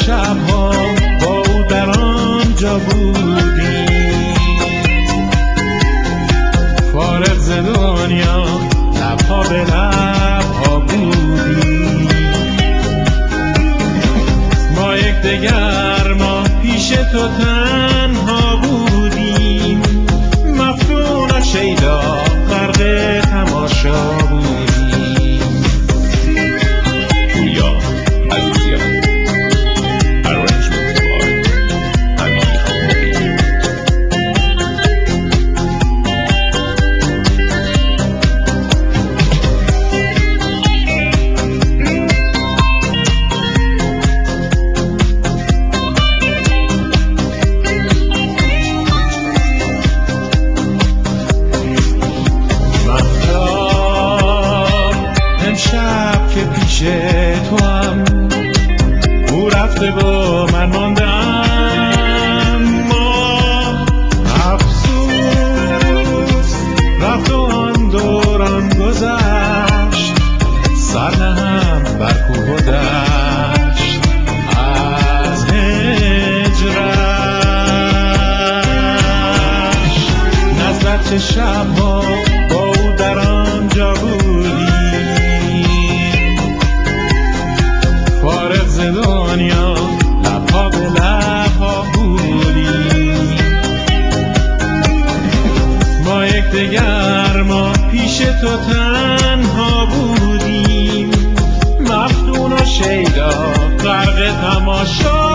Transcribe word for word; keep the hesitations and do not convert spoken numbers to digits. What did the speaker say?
شبها با او در آنجا بودیم، فارغ ز دنیا لبها به لبها بودیم. ما یکدیگر ما پیش تو تنها بودیم، مفتون و شیدا غرق تماشا بودیم. پویا عزیزیان Arrangement by امیر مقیم. امشب که پیش تو هم او رفته و من ماندم، ما افسوس رفت و آن دوران گذشت، سر نهم بر کوه و دشت از هجرش. نزدت چه شبها با او در آنجا بودیم، فارغ ز دنیا لبها به لبها بودیم. ما یکدیگر ما پیش تو تنها بودیم، مفتون و شیدا غرق تماشا